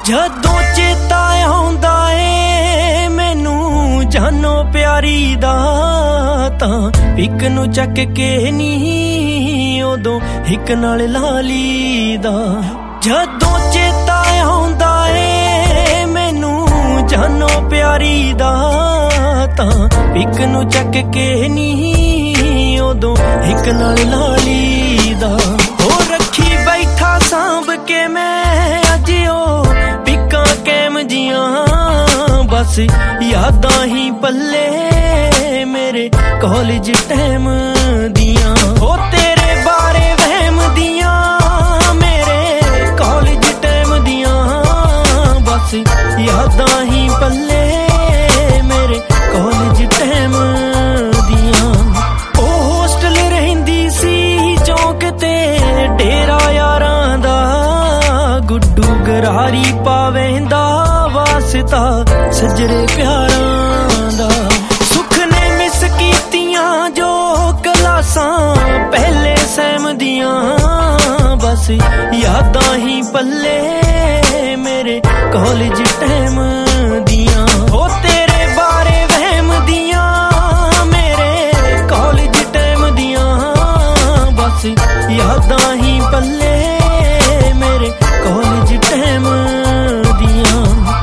ਜਦੋਂ ਚੇਤਾ ਆਉਂਦਾ ਏ ਮੈਨੂੰ ਜਾਨੋ ਪਿਆਰੀ ਦਾ, ਤਾਂ ਇੱਕ ਨੂੰ ਚੱਕ ਕੇ ਨੀ ਉਦੋਂ ਇੱਕ ਨਾਲ ਲਾ ਲੀਦਾ। ਜਦੋਂ ਚੇਤਾ ਆਉਂਦਾ ਏ ਮੈਨੂੰ ਜਾਨੋ ਪਿਆਰੀ ਦਾ, ਤਾਂ ਇੱਕ ਨੂੰ ਚੱਕ ਕੇ ਨੀ ਉਦੋਂ ਇੱਕ ਨਾਲ ਲਾ ਲੀਦਾ। ਉਹ ਰੱਖੀ ਬੈਠਾ ਸਾਂਭ ਕੇ ਮੈਂ ਅੱਜ ਉਹ ਪਿੱਕਾਂ ਕੈਮ ਜੀਆਂ, ਬਸ ਯਾਦਾਂ ਹੀ ਪੱਲੇ ਮੇਰੇ ਕਾਲਜ ਟਾਈਮ ਦੀਆਂ। ਉਹ ਤੇਰੇ ਬਾਰੇ ਵਹਿਮ ਦੀਆਂ ਮੇਰੇ ਕਾਲਜ ਟਾਈਮ ਦੀਆਂ, ਬਸ ਯਾਦਾਂ ਹੀ ਪੱਲੇ ਮੇਰੇ ਕਾਲਜ ਟਾਈਮ ਦੀਆਂ। ਉਹ ਹੋਸਟਲ ਰਹਿੰਦੀ ਸੀ ਚੌਂਕ ਤੇ ਡੇਰਾ ਯਾਰਾਂ ਦਾ, ਗੁੱਡੂ ਗਰਾਰੀ ਪਾਵੇਂਦਾ ਵਾਸਤਾ ਸੱਜਰੇ ਪਿਆਰਾਂ ਦਾ। ਸੁੱਖ ਨੇ ਮਿਸ ਕੀਤੀਆਂ ਜੋ ਕਲਾਸਾਂ ਪਹਿਲੇ ਸੈਮ ਦੀਆਂ, ਬਸ ਯਾਦਾਂ ਹੀ ਪੱਲੇ ਮੇਰੇ ਕਾਲਜ ਟਾਈਮ ਦੀਆਂ। ਉਹ ਤੇਰੇ ਬਾਰੇ ਵਹਿਮ ਦੀਆਂ ਮੇਰੇ ਕਾਲਜ ਟਾਈਮ ਦੀਆਂ, ਬਸ ਯਾਦਾਂ ਹੀ ਪੱਲੇ ਮੇਰੇ ਕਾਲਜ ਟਾਈਮ ਦੀਆਂ।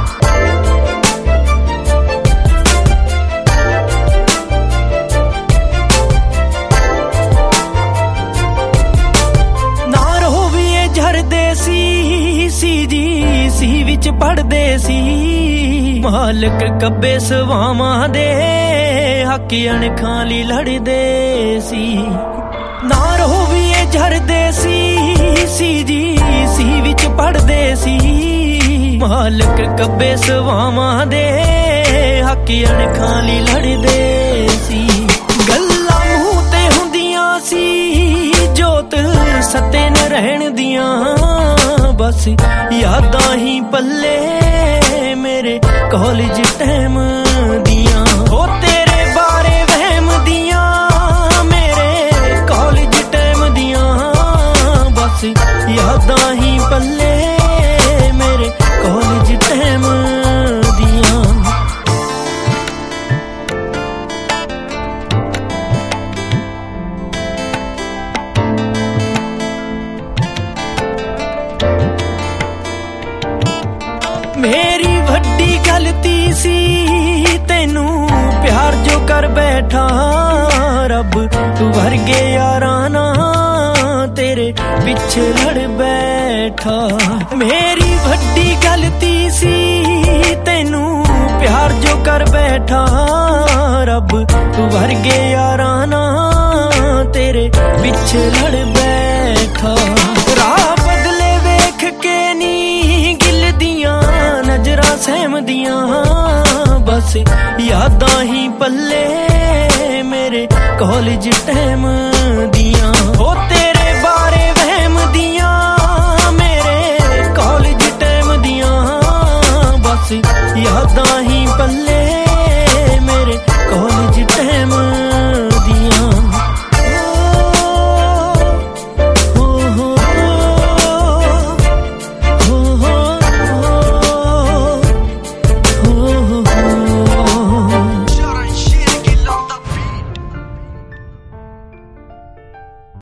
ਨਾ ਰਹੋ ਵੀ ਇਹ ਝਰਦੇ ਸੀ ਜੀ ਸੀ ਵਿੱਚ ਪੜਦੇ ਸੀ, ਮਾਲਕ ਕੱਬੇ ਸਵਾਵਾਂ ਦੇ ਹੱਕ ਅਣਖਾਂ ਲਈ ਲੜਦੇ ਸੀ। ਨਾ ਰਹੋ ਵੀ ਇਹ ਝਰਦੇ ਸੀ ਜੀ ਸੀ ਵਿੱਚ ਪੜਦੇ ਸੀ, ਮਾਲਕ ਕੱਬੇ ਸਵਾਵਾਂ ਦੇ ਹੱਕ ਅਣਖਾਂ ਲਈ ਲੜਦੇ ਸੀ। ਗੱਲਾਂ ਮੂੰਹ ਤੇ ਹੁੰਦੀਆਂ ਸੀ ਜੋਤ ਸੱਤੇ ਨ ਰਹਿਣ ਦੀਆਂ, ਬਸ ਯਾਦਾਂ ਹੀ ਪੱਲੇ ਮੇਰੇ ਕਾਲਜ ਟਾਈਮ ਦੀਆਂ। ਉਹ ਤੇਰੇ ਬਾਰੇ ਵਹਿਮ ਦੀਆਂ ਮੇਰੇ ਕਾਲਜ ਟਾਈਮ ਦੀਆਂ, ਬਸ ਯਾਦਾਂ ਹੀ ਪੱਲੇ ਮੇਰੇ ਕਾਲਜ ਟਾਈਮ ਦੀਆਂ। ਮੇਰੀ ਵੱਡੀ ਗਲਤੀ ਸੀ ਤੈਨੂੰ ਪਿਆਰ ਜੋ ਕਰ ਬੈਠਾ, ਰੱਬ ਤੂੰ ਵਰਗੇ ਯਾਰਾਂ ਨਾਲ ਤੇਰੇ ਪਿੱਛੇ ਲੜ ਬੈਠਾ। ਮੇਰੀ ਵੱਡੀ ਗਲਤੀ ਸੀ ਤੈਨੂੰ ਪਿਆਰ ਜੋ ਕਰ ਬੈਠਾ, ਰੱਬ ਤੂੰ ਵਰਗੇ ਯਾਰਾਂ ਨਾਲ ਤੇਰੇ ਪਿੱਛੇ ਲੜ ਬੈਠਾ। ਰਾਹ ਬਦਲੇ ਵੇਖ ਕੇ ਨੀ ਗਿੱਲ ਦੀਆਂ ਨਜ਼ਰਾਂ ਸਹਿਮਦੀਆਂ, ਬਸ ਯਾਦਾਂ ਹੀ ਪੱਲੇ ਮੇਰੇ ਕਾਲਜ ਟਾਈਮ ਦੀਆਂ। ਉਹ